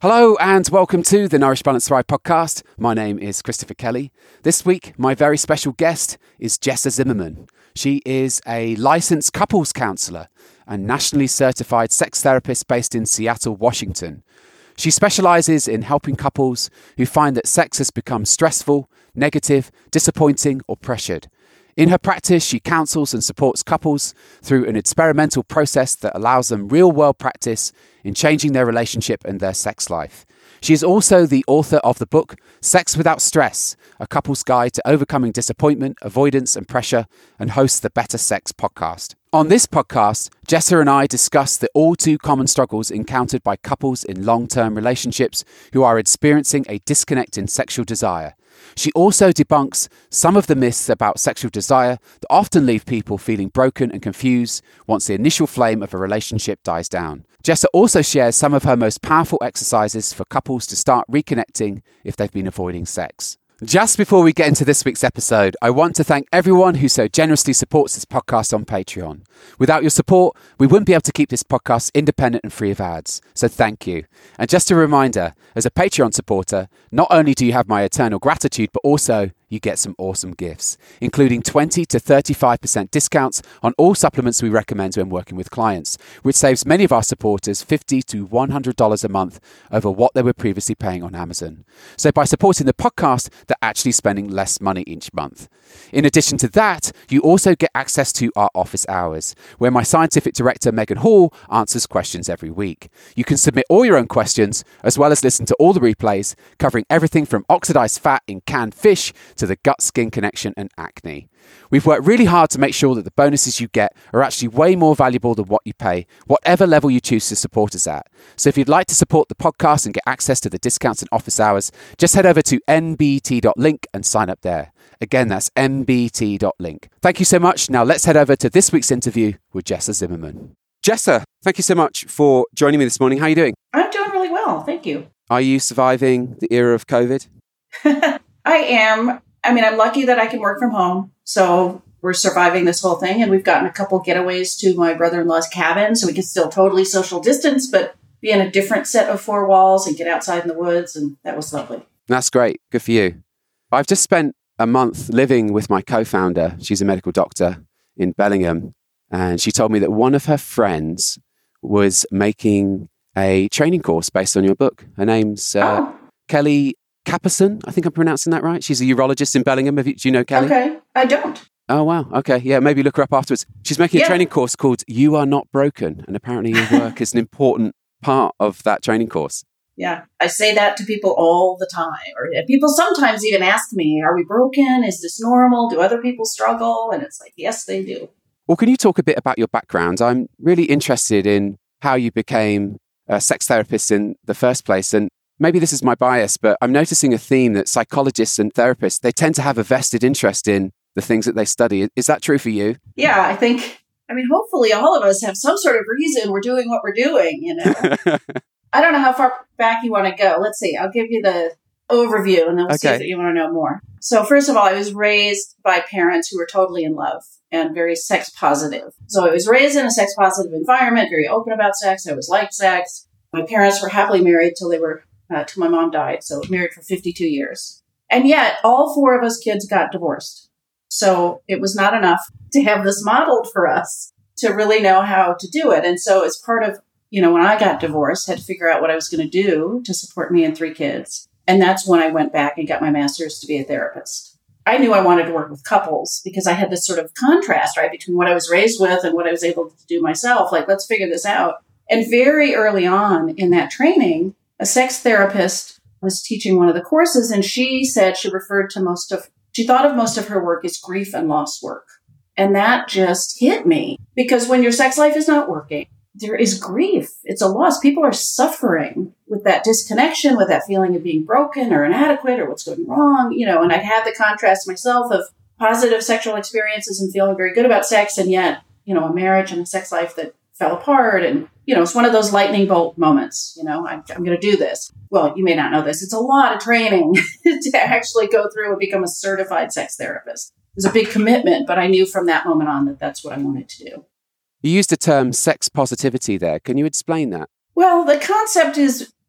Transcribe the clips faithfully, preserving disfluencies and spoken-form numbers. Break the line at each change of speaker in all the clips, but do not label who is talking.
Hello and welcome to the Nourish Balance Thrive podcast. My name is Christopher Kelly. This week, my very special guest is Jessa Zimmerman. She is a licensed couples counsellor and nationally certified sex therapist based in Seattle, Washington. She specialises in helping couples who find that sex has become stressful, negative, disappointing or pressured. In her practice, she counsels and supports couples through an experimental process that allows them real-world practice in changing their relationship and their sex life. She is also the author of the book, Sex Without Stress, a couple's guide to overcoming disappointment, avoidance and pressure, and hosts the Better Sex podcast. On this podcast, Jessa and I discuss the all too common struggles encountered by couples in long-term relationships who are experiencing a disconnect in sexual desire. She also debunks some of the myths about sexual desire that often leave people feeling broken and confused once the initial flame of a relationship dies down. Jessa also shares some of her most powerful exercises for couples to start reconnecting if they've been avoiding sex. Just before we get into this week's episode, I want to thank everyone who so generously supports this podcast on Patreon. Without your support, we wouldn't be able to keep this podcast independent and free of ads. So thank you. And just a reminder, as a Patreon supporter, not only do you have my eternal gratitude, but also you get some awesome gifts, including twenty to thirty-five percent discounts on all supplements we recommend when working with clients, which saves many of our supporters fifty to one hundred dollars a month over what they were previously paying on Amazon. So by supporting the podcast, they're actually spending less money each month. In addition to that, you also get access to our office hours, where my scientific director, Megan Hall, answers questions every week. You can submit all your own questions, as well as listen to all the replays, covering everything from oxidized fat in canned fish to the gut-skin connection and acne. We've worked really hard to make sure that the bonuses you get are actually way more valuable than what you pay, whatever level you choose to support us at. So if you'd like to support the podcast and get access to the discounts and office hours, just head over to n b t dot link and sign up there. Again, that's n b t dot link. Thank you so much. Now let's head over to this week's interview with Jessa Zimmerman. Jessa, thank you so much for joining me this morning. How are you doing?
I'm doing really well. Thank you.
Are you surviving the era of COVID?
I am. I mean, I'm lucky that I can work from home. So we're surviving this whole thing. And we've gotten a couple getaways to my brother-in-law's cabin. So we can still totally social distance, but be in a different set of four walls and get outside in the woods. And that was lovely.
That's great. Good for you. I've just spent a month living with my co-founder. She's a medical doctor in Bellingham. And she told me that one of her friends was making a training course based on your book. Her name's uh,
oh.
Kelly Capperson. I think I'm pronouncing that right. She's a urologist in Bellingham. Have you, do you know Kelly?
Okay, I don't.
Oh, wow. Okay. Yeah, maybe look her up afterwards. She's making
yeah.
a training course called You Are Not Broken. And apparently your work is an important part of that training course.
Yeah, I say that to people all the time. Or people sometimes even ask me, are we broken? Is this normal? Do other people struggle? And it's like, yes, they do.
Well, can you talk a bit about your background? I'm really interested in how you became a sex therapist in the first place. And maybe this is my bias, but I'm noticing a theme that psychologists and therapists, they tend to have a vested interest in the things that they study. Is that true for you?
Yeah, I think, I mean, hopefully all of us have some sort of reason we're doing what we're doing, you know? I don't know how far back you want to go. Let's see. I'll give you the overview and then we'll
okay.
see if you want to know more. So first of all, I was raised by parents who were totally in love and very sex positive. So I was raised in a sex positive environment, very open about sex. I always liked sex. My parents were happily married till they were, uh, till my mom died. So married for fifty-two years. And yet all four of us kids got divorced. So it was not enough to have this modeled for us to really know how to do it. And so as part of, you know, when I got divorced, I had to figure out what I was going to do to support me and three kids. And that's when I went back and got my master's to be a therapist. I knew I wanted to work with couples because I had this sort of contrast, right, between what I was raised with and what I was able to do myself. Like, let's figure this out. And very early on in that training, a sex therapist was teaching one of the courses, and she said she referred to most of, she thought of most of her work as grief and loss work. And that just hit me because when your sex life is not working, there is grief. It's a loss. People are suffering with that disconnection, with that feeling of being broken or inadequate or what's going wrong, you know, and I had the contrast myself of positive sexual experiences and feeling very good about sex. And yet, you know, a marriage and a sex life that fell apart. And, you know, it's one of those lightning bolt moments, you know, I'm, I'm going to do this. Well, you may not know this. It's a lot of training to actually go through and become a certified sex therapist. It was a big commitment, but I knew from that moment on that that's what I wanted to do.
You used the term sex positivity there. Can you explain that?
Well, the concept is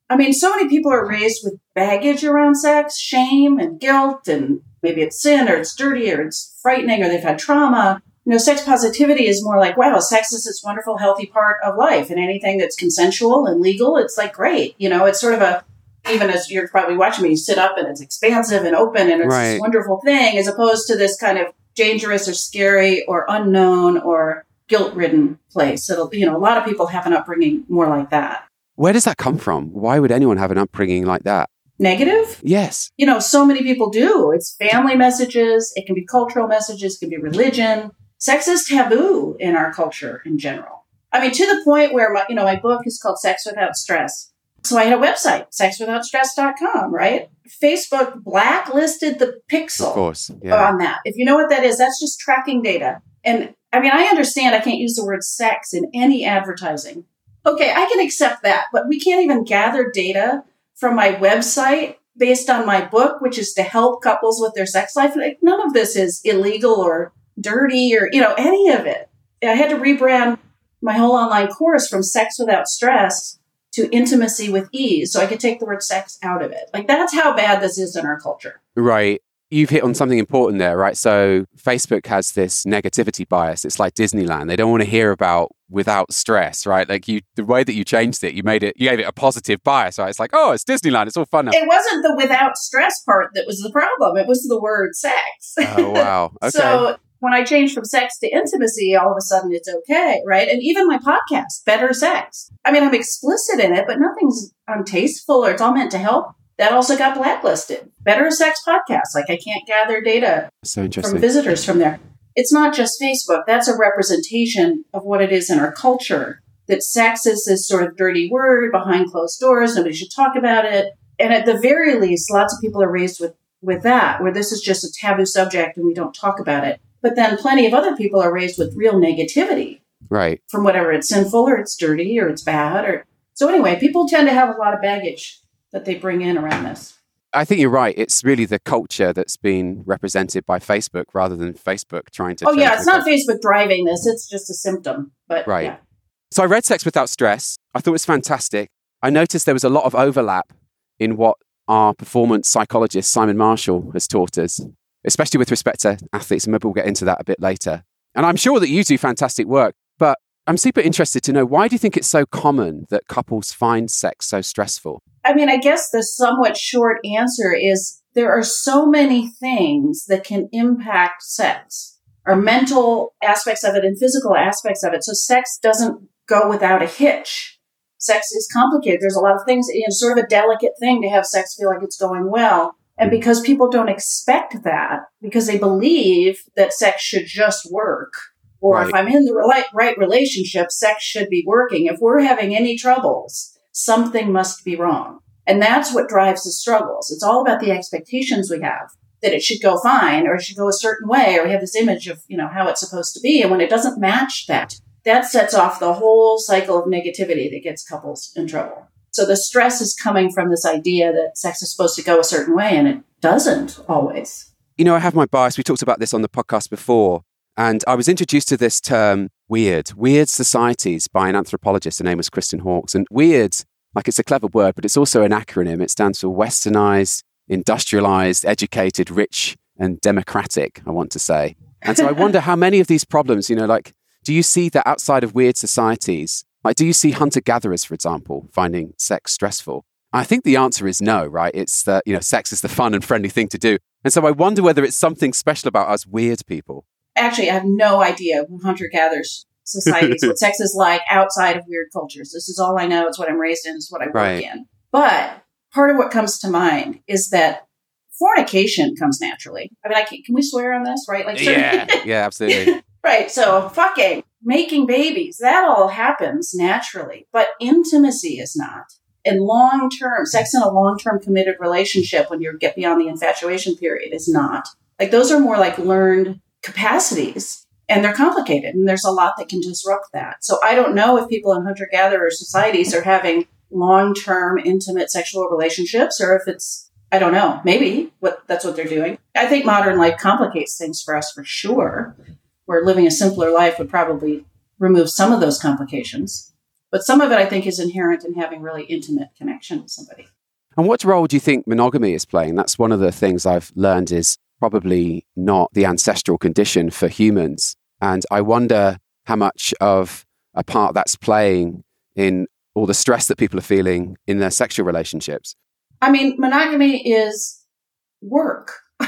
I mean, so many people are raised with baggage around sex, shame and guilt, and maybe it's sin or it's dirty or it's frightening or they've had trauma. You know, sex positivity is more like, wow, sex is this wonderful, healthy part of life. And anything that's consensual and legal, it's like, great. You know, it's sort of a, even as you're probably watching me, you sit up and it's expansive and open and it's
Right.
this wonderful thing, as opposed to this kind of dangerous or scary or unknown or guilt-ridden place. So, you know, a lot of people have an upbringing more like that.
Where does that come from? Why would anyone have an upbringing like that?
Negative?
Yes.
You know, so many people do. It's family messages. It can be cultural messages. It can be religion. Sex is taboo in our culture in general. I mean, to the point where, my, you know, my book is called Sex Without Stress. So I had a website, sex without stress dot com, right? Facebook blacklisted the pixel
Of course. Yeah.
on that. If you know what that is, that's just tracking data. And I mean, I understand I can't use the word sex in any advertising. Okay, I can accept that, but we can't even gather data from my website based on my book, which is to help couples with their sex life. Like, none of this is illegal or dirty or, you know, any of it. I had to rebrand my whole online course from Sex Without Stress to Intimacy with Ease, so I could take the word sex out of it. Like, that's how bad this is in our culture.
Right. You've hit on something important there, right? So Facebook has this negativity bias. It's like Disneyland. They don't want to hear about without stress, right? Like you, the way that you changed it, you made it, you gave it a positive bias, right? It's like, oh, it's Disneyland. It's all fun now.
It wasn't the without stress part that was the problem. It was the word sex.
Oh, wow. Okay.
So when I changed from sex to intimacy, all of a sudden it's okay, right? And even my podcast, Better Sex. I mean, I'm explicit in it, but nothing's untasteful or it's all meant to help. That also got blacklisted. Better Sex Podcast. Like, I can't gather data
So interesting.
from visitors from there. It's not just Facebook. That's a representation of what it is in our culture. That sex is this sort of dirty word behind closed doors. Nobody should talk about it. And at the very least, lots of people are raised with, with that, where this is just a taboo subject and we don't talk about it. But then plenty of other people are raised with real negativity
Right.
from whatever it's sinful or it's dirty or it's bad. Or so anyway, people tend to have a lot of baggage that they bring in around this.
I think you're right. It's really the culture that's been represented by Facebook rather than Facebook trying to.
Oh, yeah.
change
It's
the
not
culture.
Facebook driving this. It's just a symptom. But
Right.
yeah.
So I read Sex Without Stress. I thought it was fantastic. I noticed there was a lot of overlap in what our performance psychologist, Simon Marshall, has taught us, especially with respect to athletes. And maybe we'll get into that a bit later. And I'm sure that you do fantastic work, but I'm super interested to know, why do you think it's so common that couples find sex so stressful?
I mean, I guess the somewhat short answer is there are so many things that can impact sex, or mental aspects of it and physical aspects of it. So sex doesn't go without a hitch. Sex is complicated. There's a lot of things, it's sort of a delicate thing to have sex feel like it's going well. And because people don't expect that, because they believe that sex should just work, or
Right.
if I'm in the right, right relationship, sex should be working. If we're having any troubles, something must be wrong. And that's what drives the struggles. It's all about the expectations we have, that it should go fine or it should go a certain way, or we have this image of, you know, how it's supposed to be. And when it doesn't match that, that sets off the whole cycle of negativity that gets couples in trouble. So the stress is coming from this idea that sex is supposed to go a certain way, and it doesn't always.
You know, I have my bias. We talked about this on the podcast before, and I was introduced to this term, weird, weird societies, by an anthropologist. Her name was Kristen Hawkes. And weird, like, it's a clever word, but it's also an acronym. It stands for westernized, industrialized, educated, rich, and democratic, I want to say. And so I wonder how many of these problems, you know, like, do you see that outside of weird societies? Like, do you see hunter-gatherers, for example, finding sex stressful? I think the answer is no, right? It's that, you know, sex is the fun and friendly thing to do. And so I wonder whether it's something special about us weird people.
Actually, I have no idea what hunter-gatherers societies, what sex is like outside of weird cultures. This is all I know. It's what I'm raised in. It's what I work
Right.
in. But part of what comes to mind is that fornication comes naturally. I mean, I can, can we swear on this, right? Like,
Yeah, yeah, absolutely.
Right. So fucking, making babies, that all happens naturally, but intimacy is not. And long-term, sex in a long-term committed relationship when you get beyond the infatuation period is not. Like, those are more like learned capacities, and they're complicated, and there's a lot that can disrupt that. So I don't know if people in hunter-gatherer societies are having long-term intimate sexual relationships, or if it's, I don't know, maybe what that's what they're doing. I think modern life complicates things for us for sure, where living a simpler life would probably remove some of those complications. But some of it, I think, is inherent in having really intimate connection with somebody.
And what role do you think monogamy is playing? That's one of the things I've learned is probably not the ancestral condition for humans. And I wonder how much of a part that's playing in all the stress that people are feeling in their sexual relationships.
I mean, monogamy is work.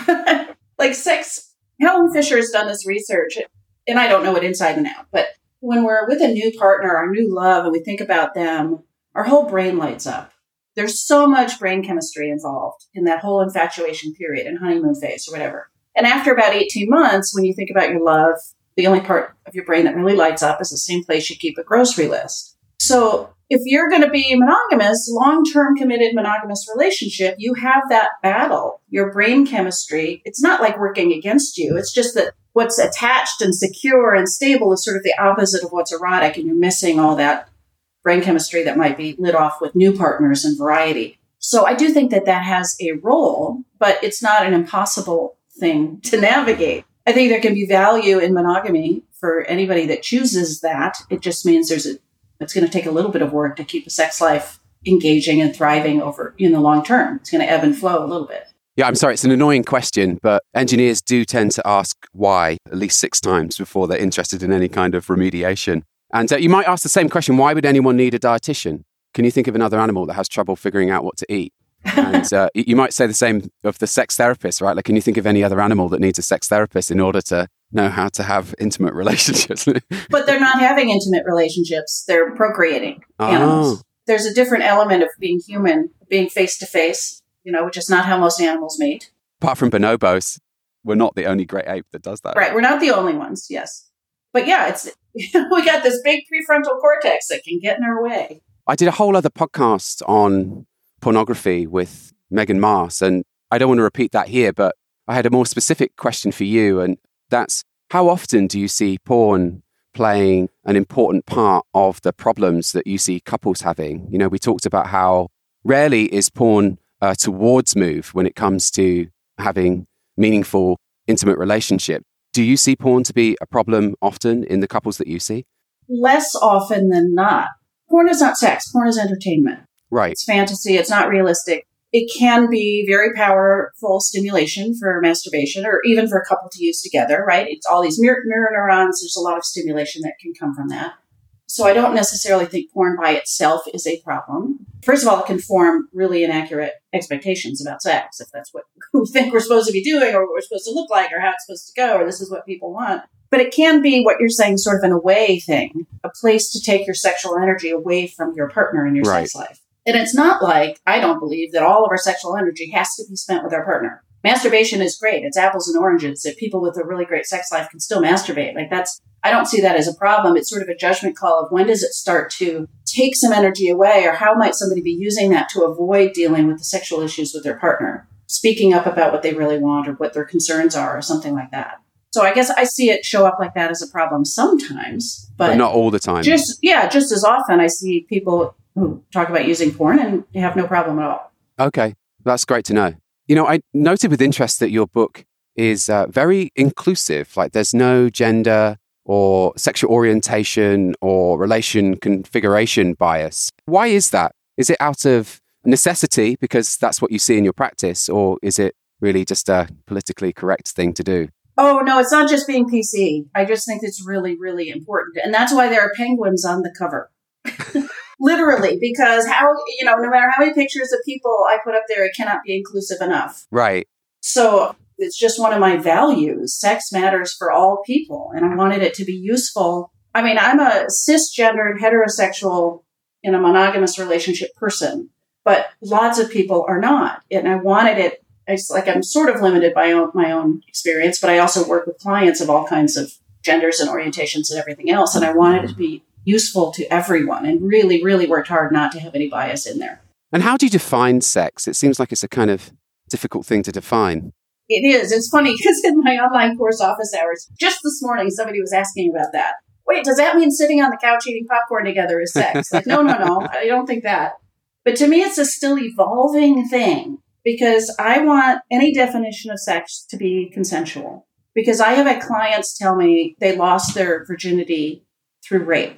Like sex, Helen Fisher has done this research, and I don't know it inside and out, but when we're with a new partner, our new love, and we think about them, our whole brain lights up. There's so much brain chemistry involved in that whole infatuation period and honeymoon phase or whatever. And after about eighteen months, when you think about your love, the only part of your brain that really lights up is the same place you keep a grocery list. So if you're going to be monogamous, long-term committed monogamous relationship, you have that battle. Your brain chemistry, it's not like working against you. It's just that what's attached and secure and stable is sort of the opposite of what's erotic, and you're missing all that brain chemistry that might be lit off with new partners and variety. So I do think that that has a role, but it's not an impossible thing to navigate. I think there can be value in monogamy for anybody that chooses that. It just means there's a, it's going to take a little bit of work to keep a sex life engaging and thriving over in the long term. It's going to ebb and flow a little bit.
Yeah, I'm sorry, it's an annoying question, but engineers do tend to ask why at least six times before they're interested in any kind of remediation. And uh, you might ask the same question, why would anyone need a dietitian? Can you think of another animal that has trouble figuring out what to eat? And uh, you might say the same of the sex therapist, right? Like, can you think of any other animal that needs a sex therapist in order to know how to have intimate relationships?
But they're not having intimate relationships. They're procreating animals. Oh. There's a different element of being human, being face-to-face, you know, which is not how most animals mate.
Apart from bonobos, we're not the only great ape that does that.
Right. We're not the only ones. Yes. But yeah, it's we got this big prefrontal cortex that can get in our way.
I did a whole other podcast on pornography with Megan Mars, and I don't want to repeat that here, but I had a more specific question for you, and that's how often do you see porn playing an important part of the problems that you see couples having? You know, we talked about how rarely is porn a towards move when it comes to having meaningful, intimate relationship. Do you see porn to be a problem often in the couples that you see?
Less often than not. Porn is not sex. Porn is entertainment.
Right.
It's fantasy. It's not realistic. It can be very powerful stimulation for masturbation or even for a couple to use together, right? It's all these mirror, mirror neurons. There's a lot of stimulation that can come from that. So I don't necessarily think porn by itself is a problem. First of all, it can form really inaccurate expectations about sex, if that's what we think we're supposed to be doing or what we're supposed to look like or how it's supposed to go or this is what people want. But it can be what you're saying, sort of an away thing, a place to take your sexual energy away from your partner in your
right.
sex life. And it's not like, I don't believe that all of our sexual energy has to be spent with our partner. Masturbation is great. It's apples and oranges. If people with a really great sex life can still masturbate, like that's, I don't see that as a problem. It's sort of a judgment call of when does it start to take some energy away, or how might somebody be using that to avoid dealing with the sexual issues with their partner, speaking up about what they really want or what their concerns are or something like that. So I guess I see it show up like that as a problem sometimes, but,
but not all the time.
Just, yeah, just as often I see people who talk about using porn and have no problem at all.
Okay, that's great to know. You know, I noted with interest that your book is uh, very inclusive. Like there's no gender or sexual orientation or relation configuration bias. Why is that? Is it out of necessity because that's what you see in your practice, or is it really just a politically correct thing to do?
Oh, no, it's not just being P C. I just think it's really, really important. And that's why there are penguins on the cover. Literally, because how, you know, no matter how many pictures of people I put up there, it cannot be inclusive enough.
Right.
So it's just one of my values. Sex matters for all people. And I wanted it to be useful. I mean, I'm a cisgendered, heterosexual, in a monogamous relationship person, but lots of people are not. And I wanted it, it's like I'm sort of limited by own, my own experience, but I also work with clients of all kinds of genders and orientations and everything else. And I wanted it to be useful to everyone and really, really worked hard not to have any bias in there.
And how do you define sex? It seems like it's a kind of difficult thing to define.
It is. It's funny because in my online course office hours, just this morning, somebody was asking about that. Wait, does that mean sitting on the couch eating popcorn together is sex? Like, no, no, no, I don't think that. But to me, it's a still evolving thing because I want any definition of sex to be consensual. Because I have had clients tell me they lost their virginity through rape.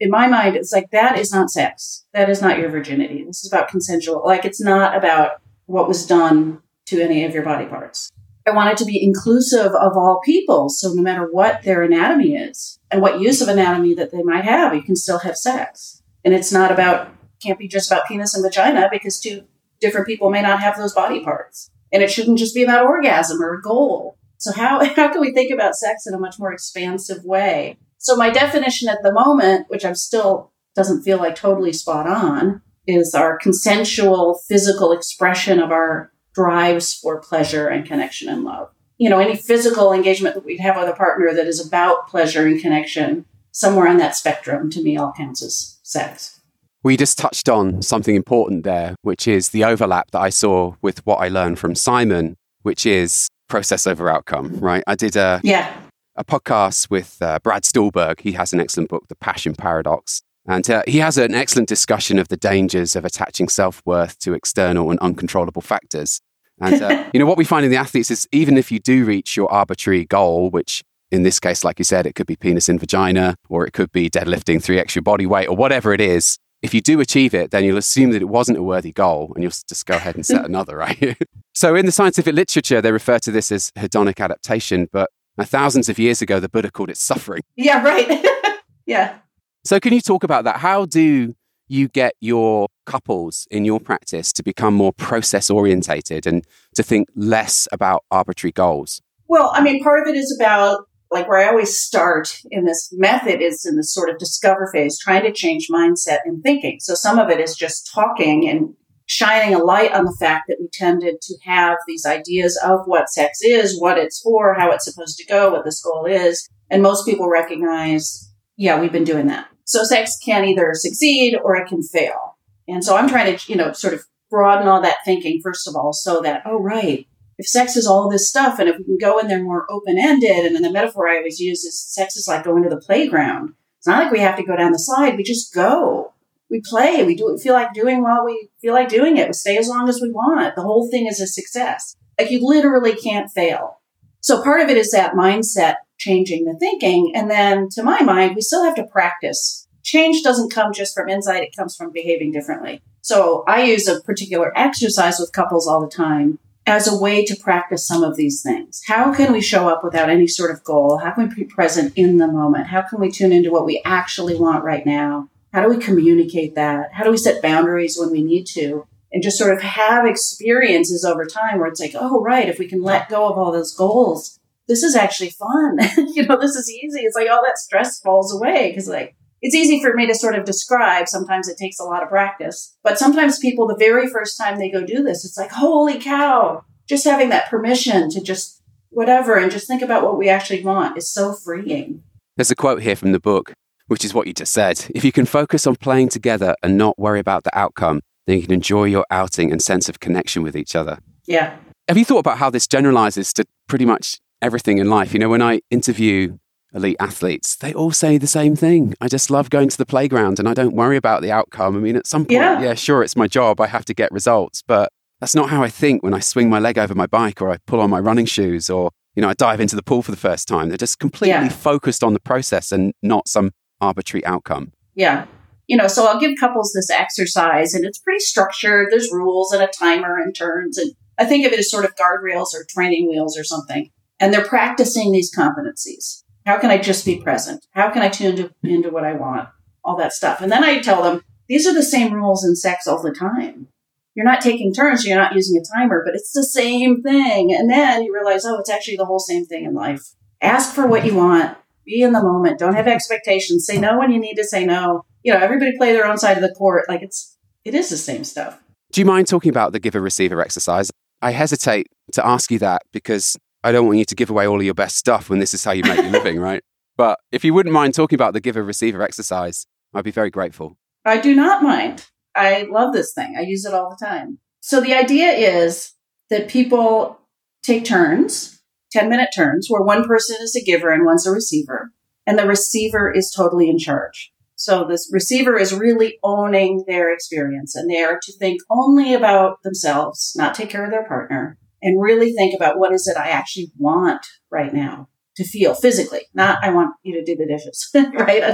in my mind, it's like, that is not sex. That is not your virginity. This is about consensual. Like, it's not about what was done to any of your body parts. I want it to be inclusive of all people. So no matter what their anatomy is and what use of anatomy that they might have, you can still have sex. And it's not about, can't be just about penis and vagina, because two different people may not have those body parts. And it shouldn't just be about orgasm or a goal. So how, how can we think about sex in a much more expansive way? So my definition at the moment, which I'm still doesn't feel like totally spot on, is our consensual physical expression of our drives for pleasure and connection and love. You know, any physical engagement that we'd have with a partner that is about pleasure and connection, somewhere on that spectrum, to me, all counts as sex.
We just touched on something important there, which is the overlap that I saw with what I learned from Simon, which is process over outcome, right? I did a,
yeah.
a podcast with uh, Brad Stulberg. He has an excellent book, The Passion Paradox. And uh, he has an excellent discussion of the dangers of attaching self-worth to external and uncontrollable factors. And, uh, you know, what we find in the athletes is even if you do reach your arbitrary goal, which in this case, like you said, it could be penis in vagina, or it could be deadlifting three extra body weight, or whatever it is, if you do achieve it, then you'll assume that it wasn't a worthy goal and you'll just go ahead and set another, right? So in the scientific literature, they refer to this as hedonic adaptation, but uh, thousands of years ago, the Buddha called it suffering.
Yeah, right. Yeah.
So can you talk about that? How do you get your couples in your practice to become more process orientated and to think less about arbitrary goals?
Well, I mean, part of it is about, like, where I always start in this method is in this sort of discover phase, trying to change mindset and thinking. So some of it is just talking and shining a light on the fact that we tended to have these ideas of what sex is, what it's for, how it's supposed to go, what this goal is. And most people recognize, yeah, we've been doing that. So sex can either succeed or it can fail. And so I'm trying to, you know, sort of broaden all that thinking, first of all, so that, oh, right, if sex is all this stuff and if we can go in there more open-ended, and then the metaphor I always use is sex is like going to the playground. It's not like we have to go down the slide. We just go. We play. We do what we feel like doing while we feel like doing it. We stay as long as we want. The whole thing is a success. Like, you literally can't fail. So part of it is that mindset, changing the thinking. And then, to my mind, we still have to practice. Change doesn't come just from inside. It comes from behaving differently. So I use a particular exercise with couples all the time as a way to practice some of these things. How can we show up without any sort of goal? How can we be present in the moment? How can we tune into what we actually want right now? How do we communicate that? How do we set boundaries when we need to? And just sort of have experiences over time where it's like, oh, right, if we can let go of all those goals, this is actually fun. You know, this is easy. It's like all that stress falls away because, like, it's easy for me to sort of describe. Sometimes it takes a lot of practice. But sometimes people, the very first time they go do this, it's like, holy cow, just having that permission to just whatever and just think about what we actually want is so freeing.
There's a quote here from the book, which is what you just said. If you can focus on playing together and not worry about the outcome, then you can enjoy your outing and sense of connection with each other.
Yeah.
Have you thought about how this generalizes to pretty much everything in life? You know, when I interview elite athletes, they all say the same thing. I just love going to the playground and I don't worry about the outcome. I mean, at some point, yeah, yeah sure, it's my job. I have to get results, but that's not how I think when I swing my leg over my bike or I pull on my running shoes or, you know, I dive into the pool for the first time. They're just completely yeah. focused on the process and not some arbitrary outcome.
Yeah. You know, so I'll give couples this exercise and it's pretty structured. There's rules and a timer and turns. And I think of it as sort of guardrails or training wheels or something. And they're practicing these competencies. How can I just be present? How can I tune to, into what I want? All that stuff. And then I tell them, these are the same rules in sex all the time. You're not taking turns. So you're not using a timer, but it's the same thing. And then you realize, oh, it's actually the whole same thing in life. Ask for what you want. Be in the moment. Don't have expectations. Say no when you need to say no. You know, everybody play their own side of the court. Like it's, it is the same stuff.
Do you mind talking about the giver-receiver exercise? I hesitate to ask you that because I don't want you to give away all of your best stuff when this is how you make your living, right? But if you wouldn't mind talking about the giver-receiver exercise, I'd be very grateful.
I do not mind. I love this thing. I use it all the time. So the idea is that people take turns, ten-minute turns, where one person is a giver and one's a receiver, and the receiver is totally in charge. So this receiver is really owning their experience, and they are to think only about themselves, not take care of their partner, and really think about what is it I actually want right now to feel physically, not I want you to do the dishes, right? It's like,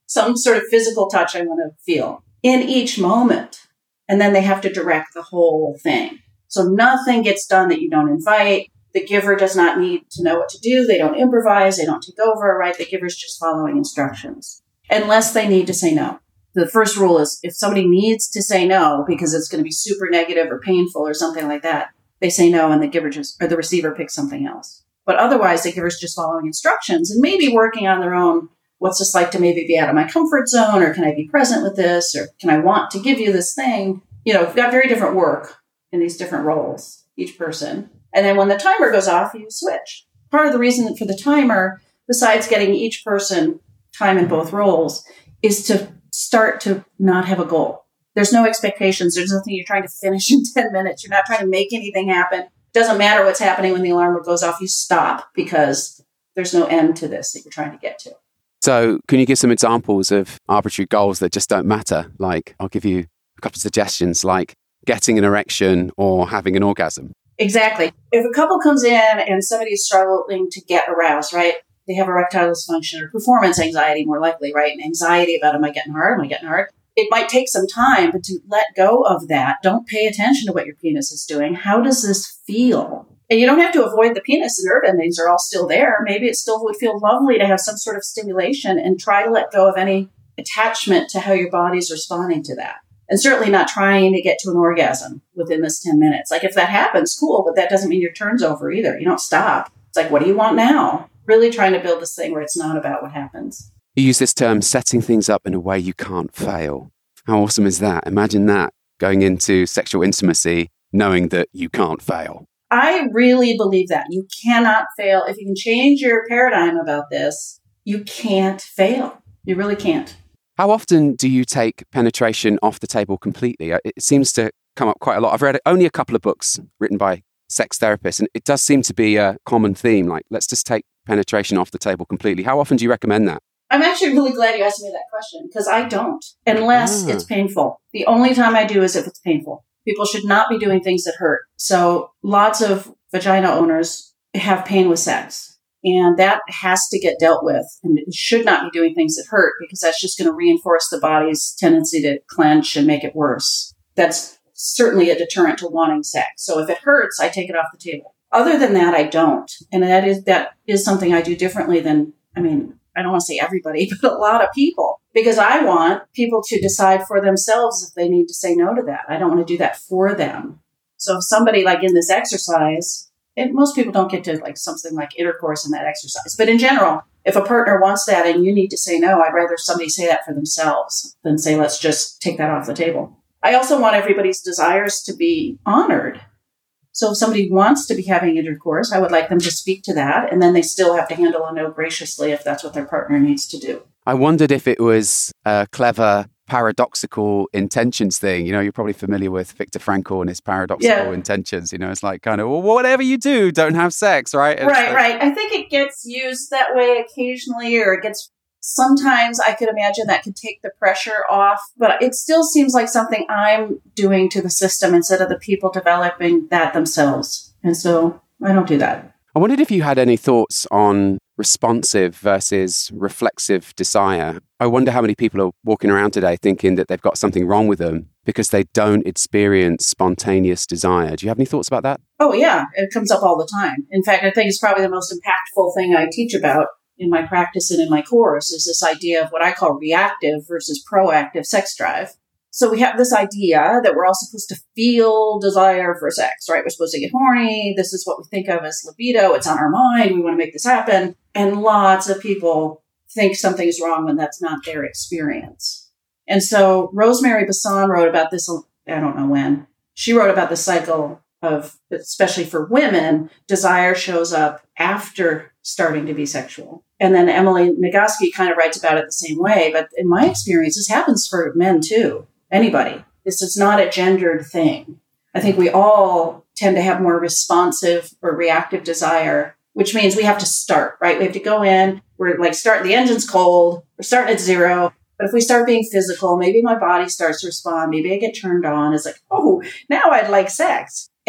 some sort of physical touch I want to feel in each moment. And then they have to direct the whole thing. So nothing gets done that you don't invite. The giver does not need to know what to do. They don't improvise. They don't take over, right? The giver's just following instructions, unless they need to say no. The first rule is if somebody needs to say no because it's going to be super negative or painful or something like that, they say no and the giver just, or the receiver picks something else. But otherwise, the giver's just following instructions and maybe working on their own. What's this like to maybe be out of my comfort zone? Or can I be present with this? Or can I want to give you this thing? You know, we've got very different work in these different roles, each person. And then when the timer goes off, you switch. Part of the reason for the timer, besides getting each person time in both roles, is to start to not have a goal. There's no expectations. There's nothing you're trying to finish in ten minutes. You're not trying to make anything happen. It doesn't matter what's happening when the alarm goes off. You stop because there's no end to this that you're trying to get to.
So can you give some examples of arbitrary goals that just don't matter? Like, I'll give you a couple of suggestions, like getting an erection or having an orgasm.
Exactly. If a couple comes in and somebody's struggling to get aroused, right? They have erectile dysfunction or performance anxiety, more likely, right? And anxiety about, am I getting hard? Am I getting hard? It might take some time, but to let go of that, don't pay attention to what your penis is doing. How does this feel? And you don't have to avoid the penis. The nerve endings are all still there. Maybe it still would feel lovely to have some sort of stimulation and try to let go of any attachment to how your body's responding to that. And certainly not trying to get to an orgasm within this ten minutes. Like if that happens, cool, but that doesn't mean your turn's over either. You don't stop. It's like, what do you want now? Really trying to build this thing where it's not about what happens.
You use this term, setting things up in a way you can't fail. How awesome is that? Imagine that, going into sexual intimacy, knowing that you can't fail.
I really believe that. You cannot fail. If you can change your paradigm about this, you can't fail. You really can't.
How often do you take penetration off the table completely? It seems to come up quite a lot. I've read only a couple of books written by sex therapists, and it does seem to be a common theme. Like, let's just take penetration off the table completely. How often do you recommend that?
I'm actually really glad you asked me that question because I don't, unless
ah.
it's painful. The only time I do is if it's painful. People should not be doing things that hurt. So lots of vagina owners have pain with sex, and that has to get dealt with. And it should not be doing things that hurt because that's just going to reinforce the body's tendency to clench and make it worse. That's certainly a deterrent to wanting sex. So if it hurts, I take it off the table. Other than that, I don't. And that is that is something I do differently than, I mean, I don't want to say everybody, but a lot of people, because I want people to decide for themselves if they need to say no to that. I don't want to do that for them. So if somebody like in this exercise, and most people don't get to like something like intercourse in that exercise, but in general, if a partner wants that and you need to say no, I'd rather somebody say that for themselves than say, let's just take that off the table. I also want everybody's desires to be honored. So if somebody wants to be having intercourse, I would like them to speak to that. And then they still have to handle a no graciously if that's what their partner needs to do.
I wondered if it was a clever, paradoxical intentions thing. You know, you're probably familiar with Viktor Frankl and his paradoxical
yeah.
intentions. You know, it's like kind of, well, whatever you do, don't have sex, right? And
right,
like,
right. I think it gets used that way occasionally, or it gets, sometimes I could imagine that could take the pressure off, but it still seems like something I'm doing to the system instead of the people developing that themselves. And so I don't do that.
I wondered if you had any thoughts on responsive versus reflexive desire. I wonder how many people are walking around today thinking that they've got something wrong with them because they don't experience spontaneous desire. Do you have any thoughts about that?
Oh, yeah. It comes up all the time. In fact, I think it's probably the most impactful thing I teach about in my practice and in my course is this idea of what I call reactive versus proactive sex drive. So we have this idea that we're all supposed to feel desire for sex, right? We're supposed to get horny. This is what we think of as libido. It's on our mind. We want to make this happen. And lots of people think something's wrong when that's not their experience. And so Rosemary Basson wrote about this, I don't know when. She wrote about the cycle of, especially for women, desire shows up after starting to be sexual. And then Emily Nagoski kind of writes about it the same way. But in my experience, this happens for men too. Anybody. This is not a gendered thing. I think we all tend to have more responsive or reactive desire, which means we have to start, right? We have to go in. We're like starting, the engine's cold. We're starting at zero. But if we start being physical, maybe my body starts to respond. Maybe I get turned on. It's like, oh, now I'd like sex. And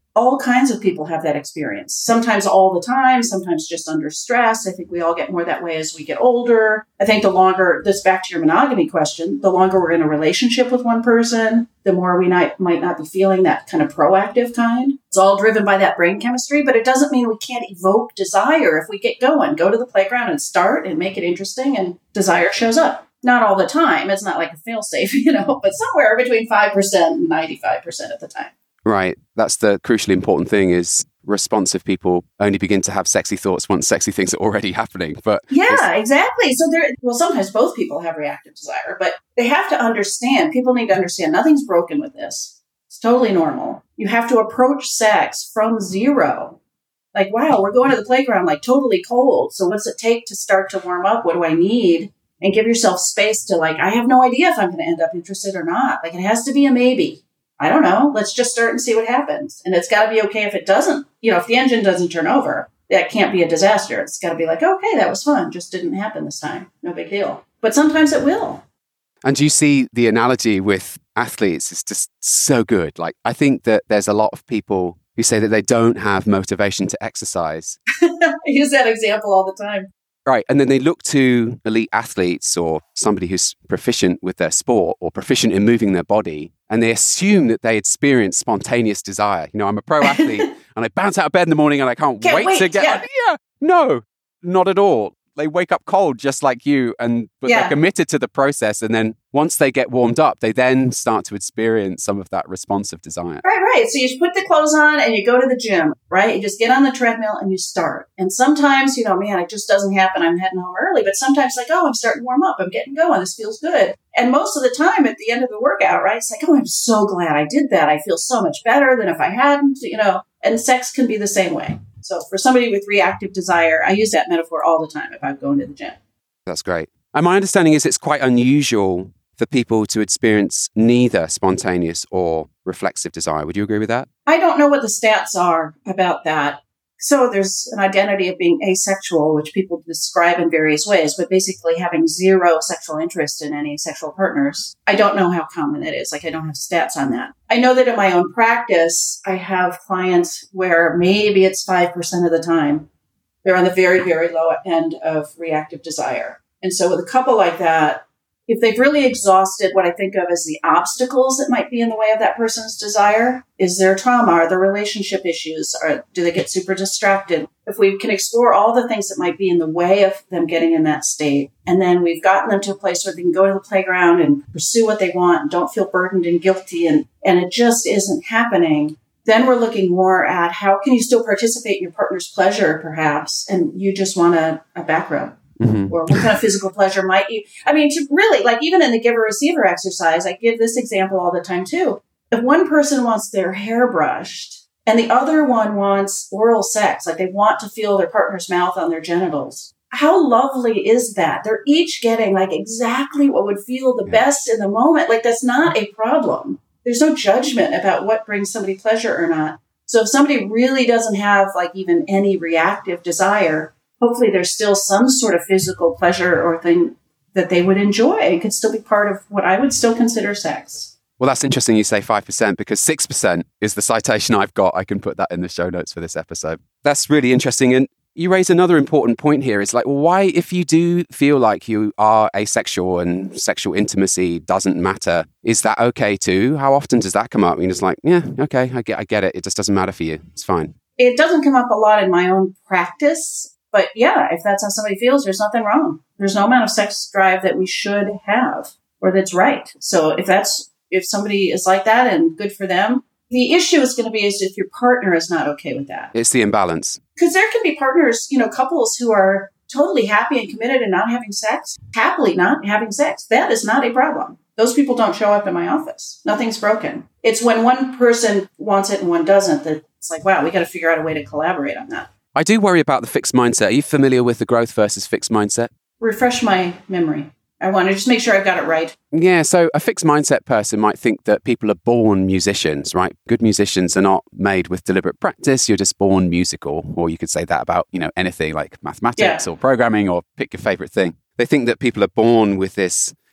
All kinds of people have that experience. Sometimes all the time, sometimes just under stress. I think we all get more that way as we get older. I think the longer, this back to your monogamy question, the longer we're in a relationship with one person, the more we might, might not be feeling that kind of proactive kind. It's all driven by that brain chemistry, but it doesn't mean we can't evoke desire if we get going. Go to the playground and start and make it interesting, and desire shows up. Not all the time. It's not like a fail-safe, you know, but somewhere between five percent and ninety-five percent of the time.
Right. That's the crucially important thing, is responsive people only begin to have sexy thoughts once sexy things are already happening. But
yeah, exactly. So there, well, sometimes both people have reactive desire, but they have to understand, people need to understand nothing's broken with this. It's totally normal. You have to approach sex from zero. Like, wow, we're going to the playground like totally cold. So what's it take to start to warm up? What do I need? And give yourself space to like, I have no idea if I'm going to end up interested or not. Like, it has to be a maybe. I don't know. Let's just start and see what happens. And it's got to be okay if it doesn't, you know, if the engine doesn't turn over, that can't be a disaster. It's got to be like, okay, that was fun. Just didn't happen this time. No big deal. But sometimes it will.
And you see the analogy with athletes is just so good. Like, I think that there's a lot of people who say that they don't have motivation to exercise.
I use that example all the time.
Right. And then they look to elite athletes or somebody who's proficient with their sport or proficient in moving their body, and they assume that they experience spontaneous desire. You know, I'm a pro athlete and I bounce out of bed in the morning and I can't,
can't
wait,
wait to
get
yeah.
out. Yeah. No, not at all. They wake up cold just like you, and but
yeah.
they're committed to the process. And then once they get warmed up, they then start to experience some of that responsive desire.
Right, right. So you put the clothes on and you go to the gym, right? You just get on the treadmill and you start. And sometimes, you know, man, it just doesn't happen. I'm heading home early. But sometimes like, oh, I'm starting to warm up. I'm getting going. This feels good. And most of the time at the end of the workout, right, it's like, oh, I'm so glad I did that. I feel so much better than if I hadn't, you know. And sex can be the same way. So for somebody with reactive desire, I use that metaphor all the time if I'm going to the gym.
That's great. And my understanding is it's quite unusual for people to experience neither spontaneous or reflexive desire. Would you agree with that?
I don't know what the stats are about that. So there's an identity of being asexual, which people describe in various ways, but basically having zero sexual interest in any sexual partners. I don't know how common that is. Like, I don't have stats on that. I know that in my own practice, I have clients where maybe it's five percent of the time they're on the very, very low end of reactive desire. And so with a couple like that, if they've really exhausted what I think of as the obstacles that might be in the way of that person's desire, is there trauma? Are there relationship issues? Or do they get super distracted? If we can explore all the things that might be in the way of them getting in that state, and then we've gotten them to a place where they can go to the playground and pursue what they want and don't feel burdened and guilty, and, and it just isn't happening, then we're looking more at how can you still participate in your partner's pleasure, perhaps, and you just want a, a back rub. Mm-hmm. Or what kind of physical pleasure might you, I mean, to really, like even in the giver-receiver exercise, I give this example all the time too. If one person wants their hair brushed and the other one wants oral sex, like they want to feel their partner's mouth on their genitals, how lovely is that? They're each getting like exactly what would feel the best in the moment. Like, that's not a problem. There's no judgment about what brings somebody pleasure or not. So if somebody really doesn't have like even any reactive desire, hopefully there's still some sort of physical pleasure or thing that they would enjoy. It could still be part of what I would still consider sex.
Well, that's interesting you say five percent, because six percent is the citation I've got. I can put that in the show notes for this episode. That's really interesting. And you raise another important point here. It's like, well, why, if you do feel like you are asexual and sexual intimacy doesn't matter, is that okay too? How often does that come up? I mean, it's like, yeah, okay, I get, I get it. It just doesn't matter for you. It's fine.
It doesn't come up a lot in my own practice. But yeah, if that's how somebody feels, there's nothing wrong. There's no amount of sex drive that we should have or that's right. So if that's, if somebody is like that and good for them, the issue is going to be is if your partner is not okay with that.
It's the imbalance.
Because there can be partners, you know, couples who are totally happy and committed and not having sex, happily not having sex. That is not a problem. Those people don't show up in my office. Nothing's broken. It's when one person wants it and one doesn't that it's like, wow, we got to figure out a way to collaborate on that.
I do worry about the fixed mindset. Are you familiar with the growth versus fixed mindset?
Refresh my memory. I want to just make sure I've got it right.
Yeah, so a fixed mindset person might think that people are born musicians, right? Good musicians are not made with deliberate practice. You're just born musical. Or you could say that about, you know, anything like mathematics yeah. or programming, or pick your favorite thing. They think that people are born with this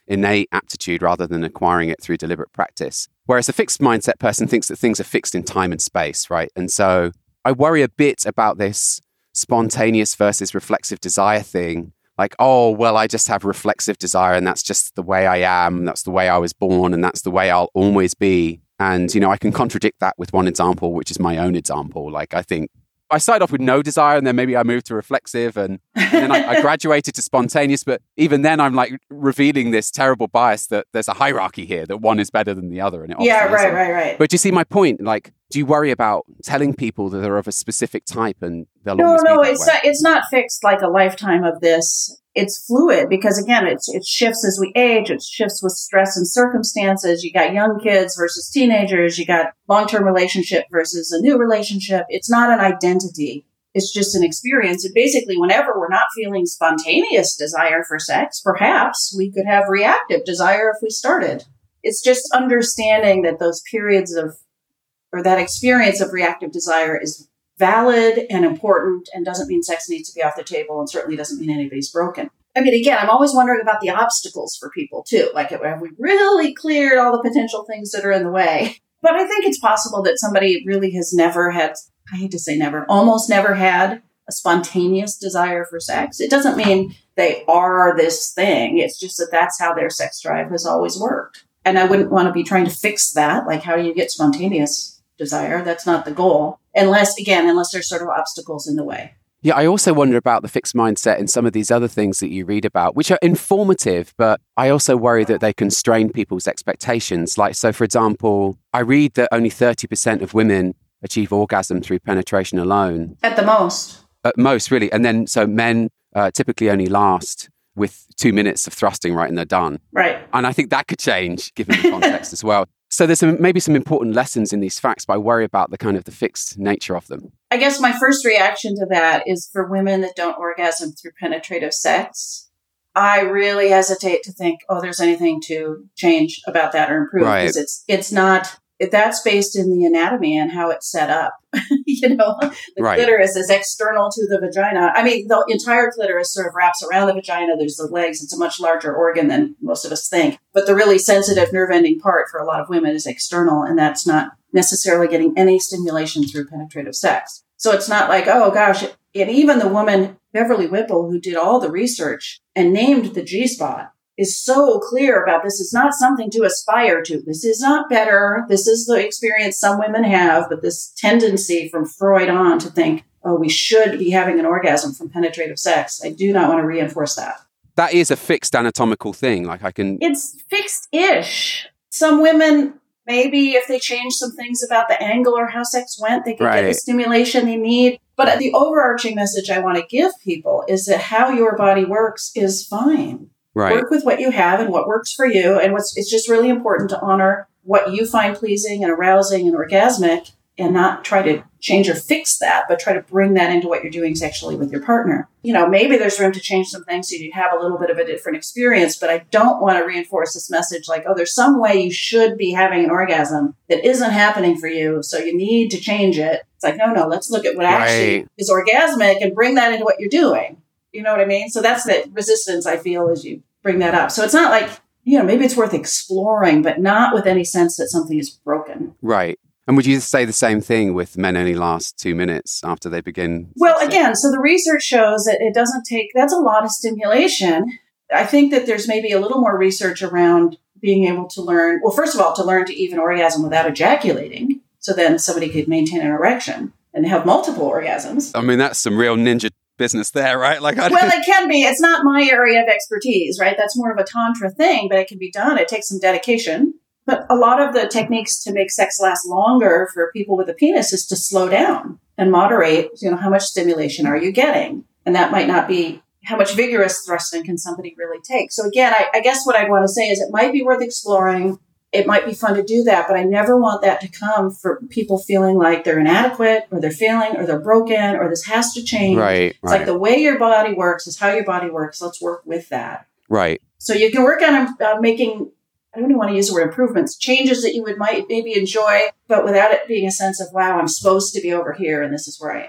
innate aptitude rather than acquiring it through deliberate practice. Whereas a fixed mindset person thinks that things are fixed in time and space, right? And so I worry a bit about this spontaneous versus reflexive desire thing. Like, oh, well, I just have reflexive desire and that's just the way I am. That's the way I was born and that's the way I'll always be. And, you know, I can contradict that with one example, which is my own example. Like, I think I started off with no desire and then maybe I moved to reflexive and, and then I, I graduated to spontaneous. But even then I'm like revealing this terrible bias that there's a hierarchy here, that one is better than the other. And it
yeah, right,
isn't.
right, right.
But do you see my point? Like, do you worry about telling people that they're of a specific type and they'll
no,
always
no,
be that
it's
way?
not, it's not fixed like a lifetime of this. It's fluid because, again, it's, it shifts as we age. It shifts with stress and circumstances. You got young kids versus teenagers. You got long-term relationship versus a new relationship. It's not an identity. It's just an experience. And basically, whenever we're not feeling spontaneous desire for sex, perhaps we could have reactive desire if we started. It's just understanding that those periods of, or that experience of reactive desire is valid and important and doesn't mean sex needs to be off the table and certainly doesn't mean anybody's broken. I mean, again, I'm always wondering about the obstacles for people too. Like, have we really cleared all the potential things that are in the way? But I think it's possible that somebody really has never had, I hate to say never, almost never had a spontaneous desire for sex. It doesn't mean they are this thing. It's just that that's how their sex drive has always worked. And I wouldn't want to be trying to fix that. Like, how do you get spontaneous desire? That's not the goal. Unless, again, unless there's sort of obstacles in the way.
Yeah, I also wonder about the fixed mindset and some of these other things that you read about, which are informative, but I also worry that they constrain people's expectations. Like, so for example, I read that only thirty percent of women achieve orgasm through penetration alone.
At the most.
At most, really. And then, so men uh, typically only last with two minutes of thrusting, right, and they're done.
Right.
And I think that could change given the context as well. So there's some, maybe some important lessons in these facts, but I worry about the kind of the fixed nature of them.
I guess my first reaction to that is for women that don't orgasm through penetrative sex. I really hesitate to think, oh, there's anything to change about that or improve.
Right.
Because it's, it's not, that's based in the anatomy and how it's set up. You know, the
right.
clitoris is external to the vagina. I mean, the entire clitoris sort of wraps around the vagina. There's the legs. It's a much larger organ than most of us think. But the really sensitive nerve ending part for a lot of women is external, and that's not necessarily getting any stimulation through penetrative sex. So it's not like, oh gosh, and even the woman, Beverly Whipple, who did all the research and named the G-spot, is so clear about this is not something to aspire to. This is not better. This is the experience some women have, but this tendency from Freud on to think, oh, we should be having an orgasm from penetrative sex. I do not want to reinforce that.
That is a fixed anatomical thing. Like I can...
It's fixed-ish. Some women, maybe if they change some things about the angle or how sex went, they can
right.
get the stimulation they need. But the overarching message I want to give people is that how your body works is fine.
Right.
Work with what you have and what works for you. And what's it's just really important to honor what you find pleasing and arousing and orgasmic and not try to change or fix that, but try to bring that into what you're doing sexually with your partner. You know, maybe there's room to change some things so you have a little bit of a different experience, but I don't want to reinforce this message like, oh, there's some way you should be having an orgasm that isn't happening for you, so you need to change it. It's like, no, no, let's look at what actually
right.
is orgasmic and bring that into what you're doing. You know what I mean? So that's the resistance I feel as you bring that up. So it's not like, you know, maybe it's worth exploring, but not with any sense that something is broken.
Right. And would you say the same thing with men only last two minutes after they begin?
Well, again, so the research shows that it doesn't take, that's a lot of stimulation. I think that there's maybe a little more research around being able to learn, well, first of all, to learn to even orgasm without ejaculating. So then somebody could maintain an erection and have multiple orgasms.
I mean, that's some real ninja business there, right? Like, I
well, it can be. It's not my area of expertise, right? That's more of a tantra thing, but it can be done. It takes some dedication. But a lot of the techniques to make sex last longer for people with a penis is to slow down and moderate, you know, how much stimulation are you getting? And that might not be how much vigorous thrusting can somebody really take. So again, I, I guess what I'd want to say is it might be worth exploring. It might be fun to do that, but I never want that to come for people feeling like they're inadequate or they're failing or they're broken or this has to change.
Right,
it's
right.
like the way your body works is how your body works. Let's work with that.
Right.
So you can work on uh, making, I don't even want to use the word improvements, changes that you would might maybe enjoy, but without it being a sense of, wow, I'm supposed to be over here and this is where I am.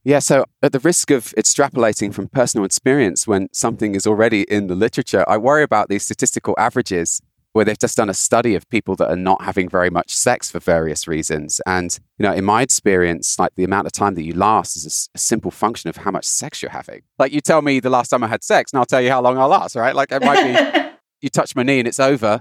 Yeah, so at the risk of extrapolating from personal experience when something is already in the literature, I worry about these statistical averages where they've just done a study of people that are not having very much sex for various reasons. And, you know, in my experience, like the amount of time that you last is a, s- a simple function of how much sex you're having. Like you tell me the last time I had sex and I'll tell you how long I'll last, right? Like it might be, you touch my knee and it's over,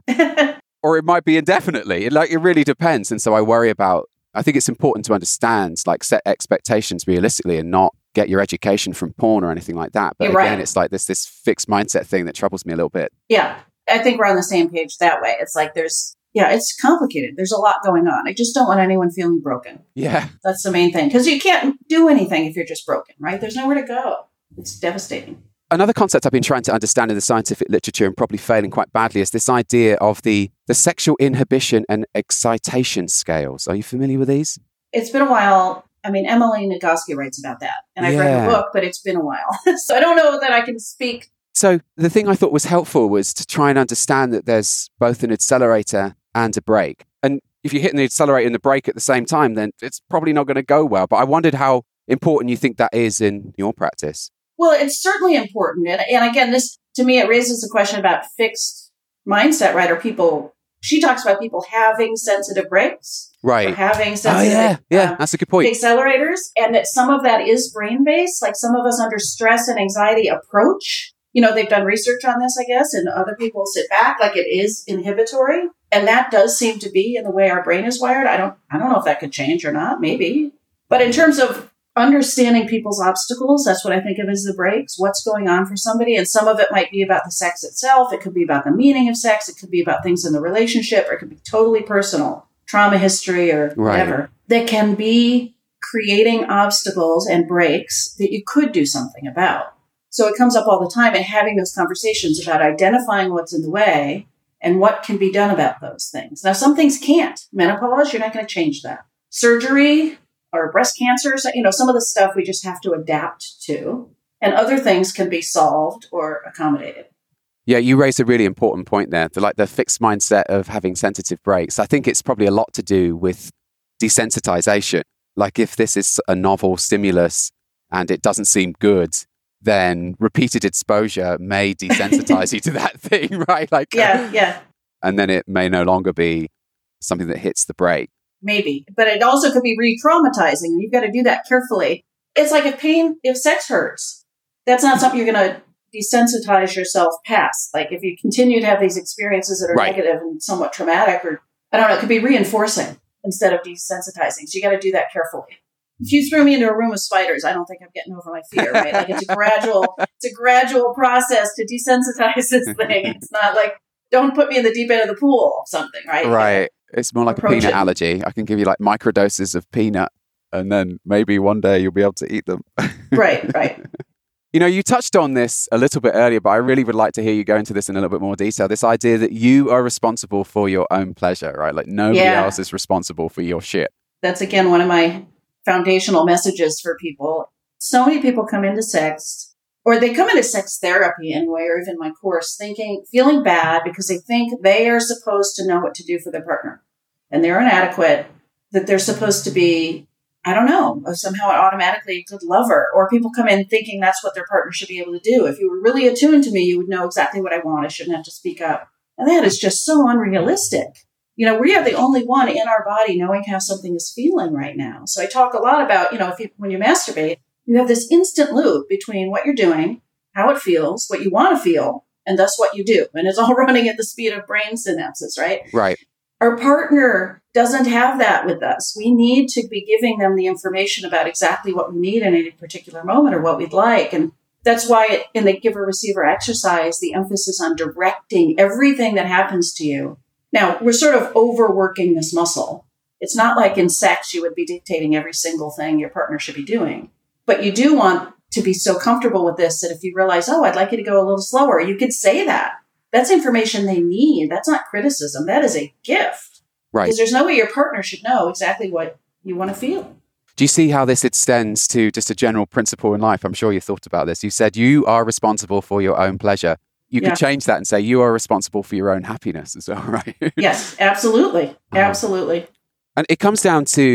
or it might be indefinitely. It, like it really depends. And so I worry about, I think it's important to understand, like set expectations realistically and not get your education from porn or anything like that. But
You're
again,
right.
it's like this, this fixed mindset thing that troubles me a little bit.
Yeah. I think we're on the same page that way. It's like there's, yeah, it's complicated. There's a lot going on. I just don't want anyone feeling broken.
Yeah.
That's the main thing. Because you can't do anything if you're just broken, right? There's nowhere to go. It's devastating.
Another concept I've been trying to understand in the scientific literature and probably failing quite badly is this idea of the, the sexual inhibition and excitation scales. Are you familiar with these?
It's been a while. I mean, Emily Nagoski writes about that. And I've read
Yeah.
the book, but it's been a while. So I don't know that I can speak.
So the thing I thought was helpful was to try and understand that there's both an accelerator and a brake. And if you're hitting the accelerator and the brake at the same time, then it's probably not going to go well. But I wondered how important you think that is in your practice.
Well, it's certainly important. And, and again, this, to me, it raises a question about fixed mindset, right? Or people, she talks about people having sensitive brakes. Or
Right.
having
Oh,
sensitive
yeah. Yeah,
um,
that's a good point.
accelerators. And that some of that is brain-based. Like some of us under stress and anxiety approach. You know, they've done research on this, I guess, and other people sit back like it is inhibitory. And that does seem to be in the way our brain is wired. I don't I don't know if that could change or not, maybe. But in terms of understanding people's obstacles, that's what I think of as the breaks. What's going on for somebody? And some of it might be about the sex itself. It could be about the meaning of sex. It could be about things in the relationship, or it could be totally personal, trauma history or
Right.
whatever. That can be creating obstacles and breaks that you could do something about. So it comes up all the time, and having those conversations about identifying what's in the way and what can be done about those things. Now, some things can't. Menopause, you're not going to change that. Surgery or breast cancer, so, you know, some of the stuff we just have to adapt to, and other things can be solved or accommodated.
Yeah, you raised a really important point there. The, like the fixed mindset of having sensitive brakes. I think it's probably a lot to do with desensitization. Like if this is a novel stimulus and it doesn't seem good, then repeated exposure may desensitize you to that thing, right? Like,
Yeah, yeah,
and then it may no longer be something that hits the brake.
maybe. But it also could be re-traumatizing, and you've got to do that carefully. It's like if pain, if sex hurts, that's not something you're going to desensitize yourself past. Like if you continue to have these experiences that are
Right.
negative and somewhat traumatic, or I don't know, it could be reinforcing instead of desensitizing. So you got to do that carefully. If you threw me into a room of spiders, I don't think I'm getting over my fear, right? Like it's a gradual, it's a gradual process to desensitize this thing. It's not like, don't put me in the deep end of the pool or something, right?
Right. It's more like
Approach
a peanut
it.
allergy. I can give you like microdoses of peanut and then maybe one day you'll be able to eat them.
Right, right.
You know, you touched on this a little bit earlier, but I really would like to hear you go into this in a little bit more detail. This idea that you are responsible for your own pleasure, right? Like nobody
Yeah.
else is responsible for your shit.
That's, again, one of my foundational messages for people. So many people come into sex, or they come into sex therapy anyway, or even my course, thinking, feeling bad because they think they are supposed to know what to do for their partner. And they're inadequate, that they're supposed to be, I don't know, somehow automatically a good lover. Or people come in thinking that's what their partner should be able to do. If you were really attuned to me, you would know exactly what I want. I shouldn't have to speak up. And that is just so unrealistic. You know, we are the only one in our body knowing how something is feeling right now. So I talk a lot about, you know, if you, when you masturbate, you have this instant loop between what you're doing, how it feels, what you want to feel, and thus what you do. And it's all running at the speed of brain synapses, right?
Right.
Our partner doesn't have that with us. We need to be giving them the information about exactly what we need in any particular moment or what we'd like. And that's why in the giver-receiver exercise, the emphasis on directing everything that happens to you. Now, we're sort of overworking this muscle. It's not like in sex you would be dictating every single thing your partner should be doing. But you do want to be so comfortable with this that if you realize, oh, I'd like you to go a little slower, you could say that. That's information they need. That's not criticism. That is a gift.
Right.
Because there's no way your partner should know exactly what you want to feel.
Do you see how this extends to just a general principle in life? I'm sure you've thought about this. You said you are responsible for your own pleasure. You
Yeah.
could change that and say you are responsible for your own happiness as well, right?
Yes, absolutely. Absolutely.
And it comes down to, you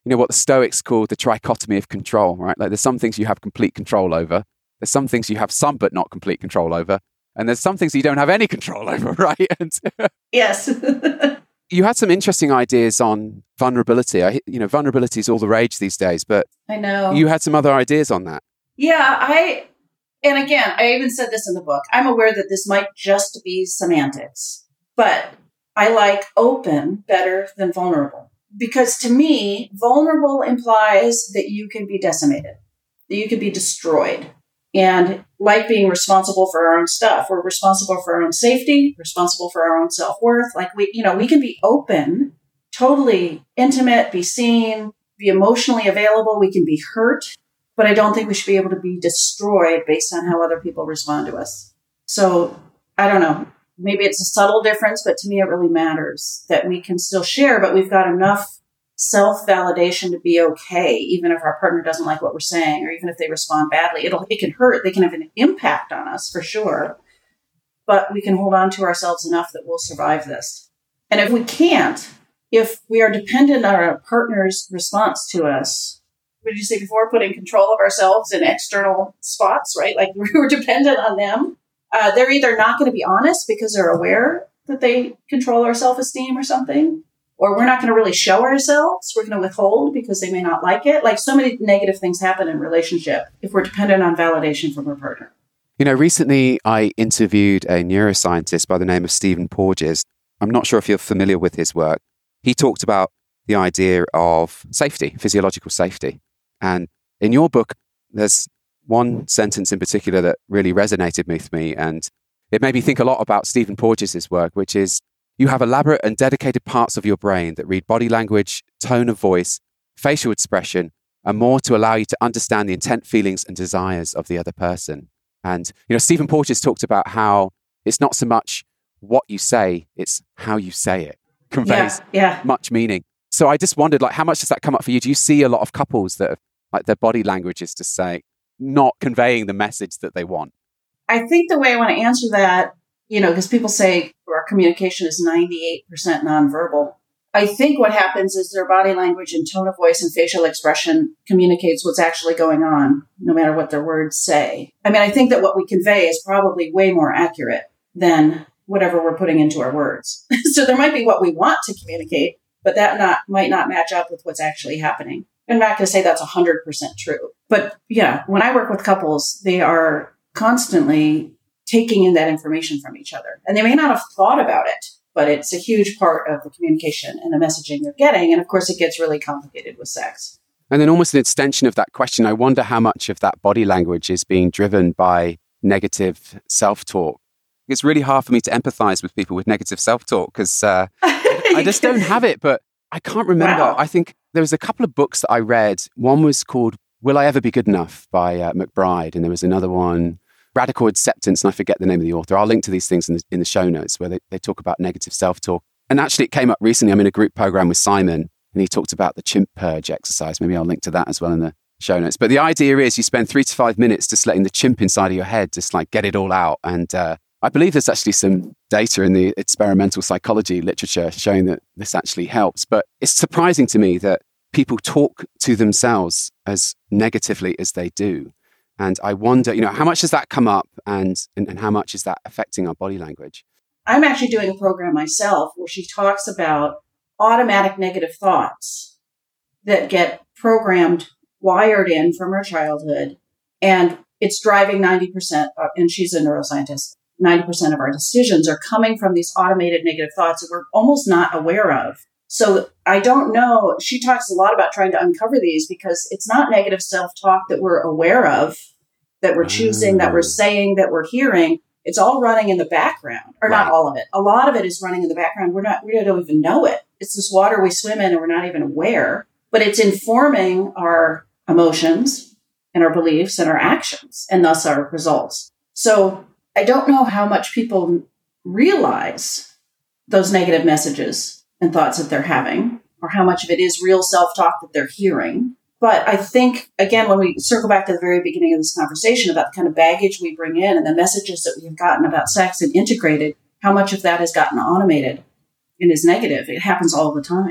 you know, what the Stoics called the trichotomy of control, right? Like there's some things you have complete control over. There's some things you have some but not complete control over. And there's some things you don't have any control over, right? And
yes.
You had some interesting ideas on vulnerability. I, you know, vulnerability is all the rage these days, but
I know
you had some other ideas on that.
Yeah, I, and again, I even said this in the book. I'm aware that this might just be semantics, but I like open better than vulnerable. Because to me, vulnerable implies that you can be decimated, that you can be destroyed. And like being responsible for our own stuff, we're responsible for our own safety, responsible for our own self-worth. Like we, you know, we can be open, totally intimate, be seen, be emotionally available. We can be hurt, but I don't think we should be able to be destroyed based on how other people respond to us. So I don't know. Maybe it's a subtle difference, but to me, it really matters that we can still share, but we've got enough self-validation to be okay, even if our partner doesn't like what we're saying, or even if they respond badly. It'll, it can hurt. They can have an impact on us for sure, but we can hold on to ourselves enough that we'll survive this. And if we can't, if we are dependent on our partner's response to us, what did you say before? Putting control of ourselves in external spots, right? Like we're dependent on them. Uh, they're either not going to be honest because they're aware that they control our self-esteem or something, or we're not going to really show ourselves. We're going to withhold because they may not like it. Like so many negative things happen in relationship if we're dependent on validation from our partner.
You know, recently I interviewed a neuroscientist by the name of Stephen Porges. I'm not sure if you're familiar with his work. He talked about the idea of safety, physiological safety. And in your book, there's one sentence in particular that really resonated with me, and it made me think a lot about Stephen Porges' work, which is, you have elaborate and dedicated parts of your brain that read body language, tone of voice, facial expression, and more to allow you to understand the intent, feelings, and desires of the other person. And, you know, Stephen Porges talked about how it's not so much what you say, it's how you say it conveys
yeah, yeah.
much meaning. So I just wondered, like, how much does that come up for you? Do you see a lot of couples that have, like, their body language is to say, not conveying the message that they want?
I think the way I want to answer that, you know, because people say our communication is ninety-eight percent nonverbal. I think what happens is their body language and tone of voice and facial expression communicates what's actually going on, no matter what their words say. I mean, I think that what we convey is probably way more accurate than whatever we're putting into our words. So there might be what we want to communicate, but that not might not match up with what's actually happening. I'm not going to say that's one hundred percent true. But yeah, when I work with couples, they are constantly taking in that information from each other. And they may not have thought about it, but it's a huge part of the communication and the messaging they're getting. And of course, it gets really complicated with sex.
And then almost an extension of that question, I wonder how much of that body language is being driven by negative self-talk. It's really hard for me to empathize with people with negative self-talk because uh, I just don't have it. But I can't remember.
Wow.
I think there was a couple of books that I read. One was called Will I Ever Be Good Enough by uh, McBride. And there was another one, Radical Acceptance, and I forget the name of the author. I'll link to these things in the, in the show notes where they, they talk about negative self-talk. And actually it came up recently. I'm in a group program with Simon and he talked about the chimp purge exercise. Maybe I'll link to that as well in the show notes. But the idea is you spend three to five minutes just letting the chimp inside of your head just like get it all out. And uh, I believe there's actually some data in the experimental psychology literature showing that this actually helps. But it's surprising to me that people talk to themselves as negatively as they do. And I wonder, you know, how much does that come up and, and, and how much is that affecting our body language?
I'm actually doing a program myself where she talks about automatic negative thoughts that get programmed, wired in from her childhood. And it's driving ninety percent, of, and she's a neuroscientist, ninety percent of our decisions are coming from these automated negative thoughts that we're almost not aware of. So I don't know. She talks a lot about trying to uncover these because it's not negative self-talk that we're aware of, that we're choosing, that we're saying, that we're hearing. It's all running in the background, or
Right.
not all of it. A lot of it is running in the background. We're not, we don't even know it. It's this water we swim in and we're not even aware, but it's informing our emotions and our beliefs and our actions and thus our results. So I don't know how much people realize those negative messages and thoughts that they're having, or how much of it is real self-talk that they're hearing. But I think, again, when we circle back to the very beginning of this conversation about the kind of baggage we bring in and the messages that we've gotten about sex and integrated, how much of that has gotten automated and is negative. It happens all the time.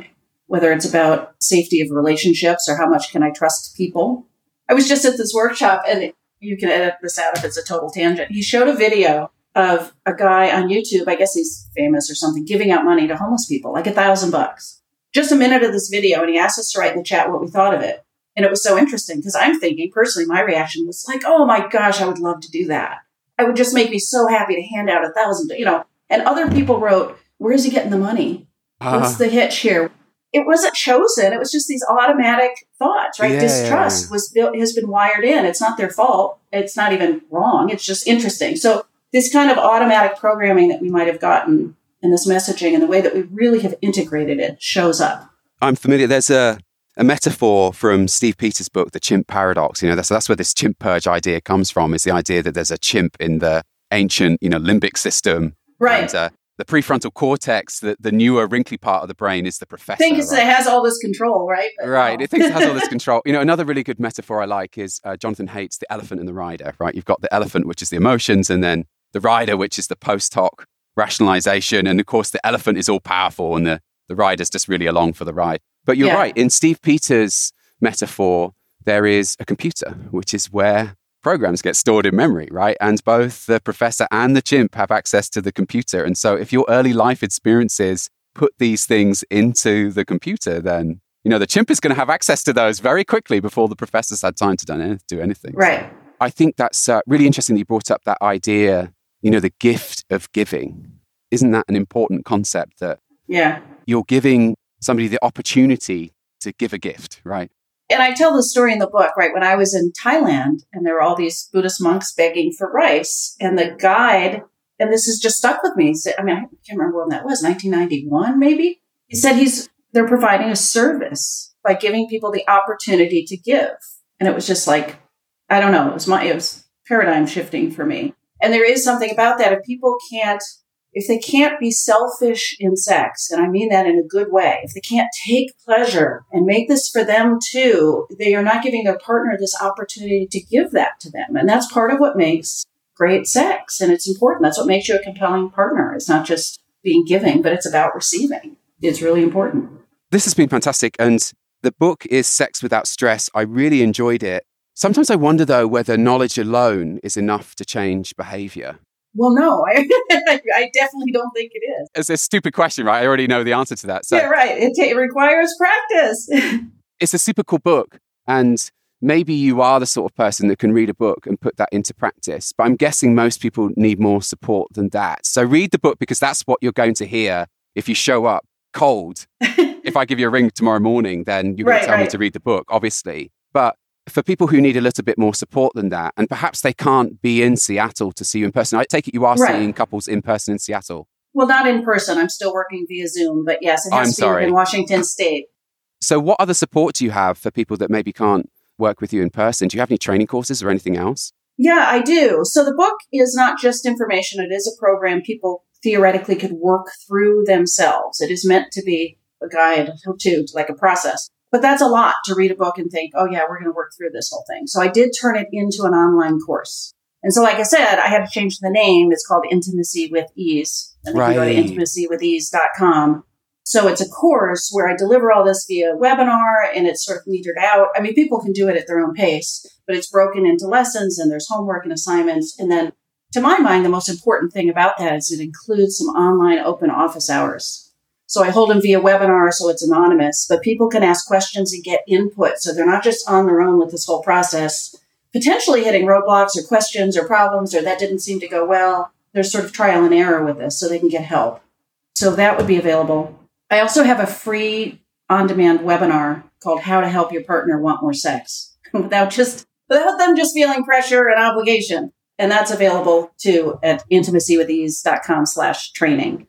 whether it's about safety of relationships or how much can I trust people. I was just at this workshop, and you can edit this out if it's a total tangent. He showed a video of a guy on YouTube, I guess he's famous or something, giving out money to homeless people, like a thousand bucks. Just a minute of this video, and he asked us to write in the chat what we thought of it. And it was so interesting because I'm thinking, personally, my reaction was like, oh my gosh, I would love to do that. It would just make me so happy to hand out a thousand, you know. And other people wrote, where is he getting the money? Uh-huh. What's the hitch here? It wasn't chosen. It was just these automatic thoughts, right? Yeah, Distrust yeah, yeah. was built, has been wired in. It's not their fault. It's not even wrong. It's just interesting. So this kind of automatic programming that we might have gotten in this messaging and the way that we really have integrated it shows up.
I'm familiar. There's a, a metaphor from Steve Peters' book, The Chimp Paradox. You know, that's, that's where this chimp purge idea comes from, is the idea that there's a chimp in the ancient, you know, limbic system.
Right.
And, uh, the prefrontal cortex, the, the newer wrinkly part of the brain, is the professor.
Thinks right? It has all this control, right?
But right. No. It thinks it has all this control. You know, another really good metaphor I like is uh, Jonathan Haidt's The Elephant and the Rider, right? You've got the elephant, which is the emotions, and then the rider, which is the post hoc rationalization. And of course, the elephant is all powerful and the, the rider's just really along for the ride. But you're yeah. right. In Steve Peters' metaphor, there is a computer, which is where programs get stored in memory, right? And both the professor and the chimp have access to the computer. And so if your early life experiences put these things into the computer, then, you know, the chimp is going to have access to those very quickly before the professor's had time to do anything.
Right.
So I think that's uh, really interesting that you brought up that idea, you know, the gift of giving. Isn't that an important concept that
yeah.
you're giving somebody the opportunity to give a gift, right?
And I tell the story in the book, right? When I was in Thailand and there were all these Buddhist monks begging for rice, and the guide, and this has just stuck with me. I mean, I can't remember when that was, nineteen ninety-one, maybe? He said he's they're providing a service by giving people the opportunity to give. And it was just like, I don't know, it was my, it was paradigm shifting for me. And there is something about that. If people can't, if they can't be selfish in sex, and I mean that in a good way, if they can't take pleasure and make this for them too, they are not giving their partner this opportunity to give that to them. And that's part of what makes great sex. And it's important. That's what makes you a compelling partner. It's not just being giving, but it's about receiving. It's really important.
This has been fantastic. And the book is Sex Without Stress. I really enjoyed it. Sometimes I wonder, though, whether knowledge alone is enough to change behavior.
Well, no, I, I definitely don't think it is.
It's a stupid question, right? I already know the answer to that. So
yeah, right. It, t- it requires practice.
It's a super cool book. And maybe you are the sort of person that can read a book and put that into practice. But I'm guessing most people need more support than that. So read the book, because that's what you're going to hear if you show up cold. If I give you a ring tomorrow morning, then you're going right, to tell right. me to read the book, obviously. But for people who need a little bit more support than that, and perhaps they can't be in Seattle to see you in person. I take it you are right. seeing couples in person in Seattle.
Well, not in person. I'm still working via Zoom, but yes, it has
I'm
to
sorry.
be in Washington State.
So what other support do you have for people that maybe can't work with you in person? Do you have any training courses or anything else?
Yeah, I do. So the book is not just information. It is a program people theoretically could work through themselves. It is meant to be a guide to like a process. But that's a lot to read a book and think, oh, yeah, we're going to work through this whole thing. So I did turn it into an online course. And so, like I said, I had to change the name. It's called Intimacy with Ease. And right. you can go to intimacy with ease dot com. So it's a course where I deliver all this via webinar, and it's sort of metered out. I mean, people can do it at their own pace, but it's broken into lessons, and there's homework and assignments. And then, to my mind, the most important thing about that is it includes some online open office hours. So I hold them via webinar, so it's anonymous, but people can ask questions and get input. So they're not just on their own with this whole process, potentially hitting roadblocks or questions or problems, or that didn't seem to go well. There's sort of trial and error with this, so they can get help. So that would be available. I also have a free on-demand webinar called How to Help Your Partner Want More Sex without just without them just feeling pressure and obligation. And that's available too at intimacy with ease dot com slash training.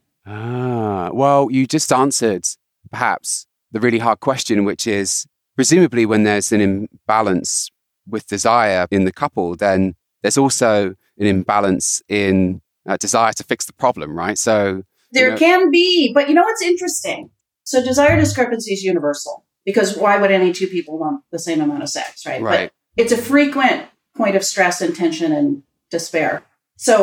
Ah, well, you just answered perhaps the really hard question, which is presumably when there's an imbalance with desire in the couple, then there's also an imbalance in uh, desire to fix the problem, right? So
there
you know,
can be, but you know what's interesting? So desire discrepancy is universal, because why would any two people want the same amount of sex, right?
Right.
But it's a frequent point of stress and tension and despair. So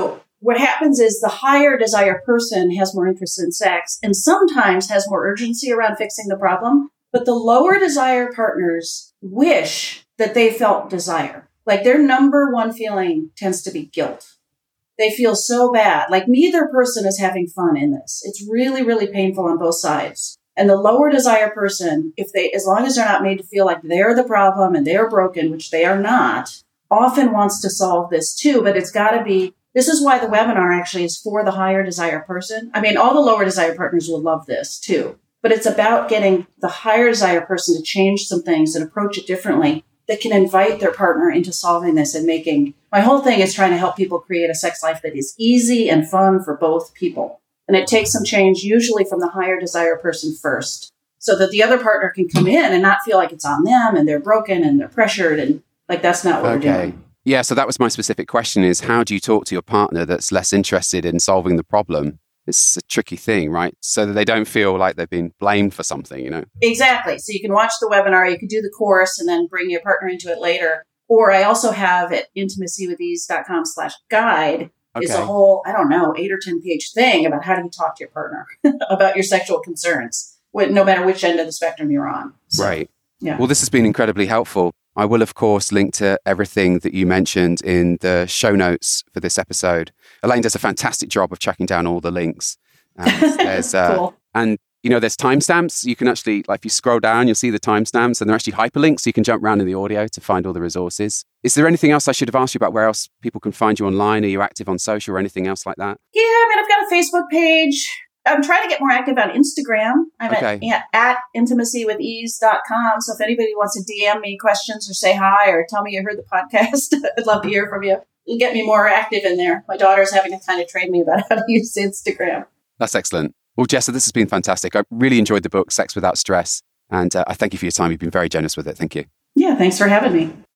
what happens is the higher desire person has more interest in sex and sometimes has more urgency around fixing the problem. But the lower desire partners wish that they felt desire. Like their number one feeling tends to be guilt. They feel so bad. Like neither person is having fun in this. It's really, really painful on both sides. And the lower desire person, if they, as long as they're not made to feel like they're the problem and they're broken, which they are not, often wants to solve this too. But it's got to be, this is why the webinar actually is for the higher desire person. I mean, all the lower desire partners will love this too. But it's about getting the higher desire person to change some things and approach it differently that can invite their partner into solving this and making, my whole thing is trying to help people create a sex life that is easy and fun for both people. And it takes some change, usually from the higher desire person first, so that the other partner can come in and not feel like it's on them and they're broken and they're pressured. And like, that's not what
okay.
we're doing.
Yeah. So that was my specific question is, how do you talk to your partner that's less interested in solving the problem? It's a tricky thing, right? So that they don't feel like they've been blamed for something, you know?
Exactly. So you can watch the webinar, you can do the course and then bring your partner into it later. Or I also have at intimacywithease.com slash guide okay. is a whole, I don't know, eight or ten page thing about how do you talk to your partner about your sexual concerns, no matter which end of the spectrum you're on. So,
right.
Yeah.
Well, this has been incredibly helpful. I will, of course, link to everything that you mentioned in the show notes for this episode. Elaine does a fantastic job of tracking down all the links. And there's, uh,
cool.
And, you know, there's timestamps. You can actually, like, if you scroll down, you'll see the timestamps, and they're actually hyperlinks, so you can jump around in the audio to find all the resources. Is there anything else I should have asked you about where else people can find you online? Are you active on social or anything else like that?
Yeah, I mean, I've got a Facebook page. I'm trying to get more active on Instagram. I'm okay. at, yeah, at intimacy with ease dot com. So if anybody wants to D M me questions or say hi or tell me you heard the podcast, I'd love to hear from you. You'll get me more active in there. My daughter's having to kind of train me about how to use Instagram.
That's excellent. Well, Jessa, this has been fantastic. I really enjoyed the book, Sex Without Stress. And uh, I thank you for your time. You've been very generous with it. Thank you.
Yeah, thanks for having me.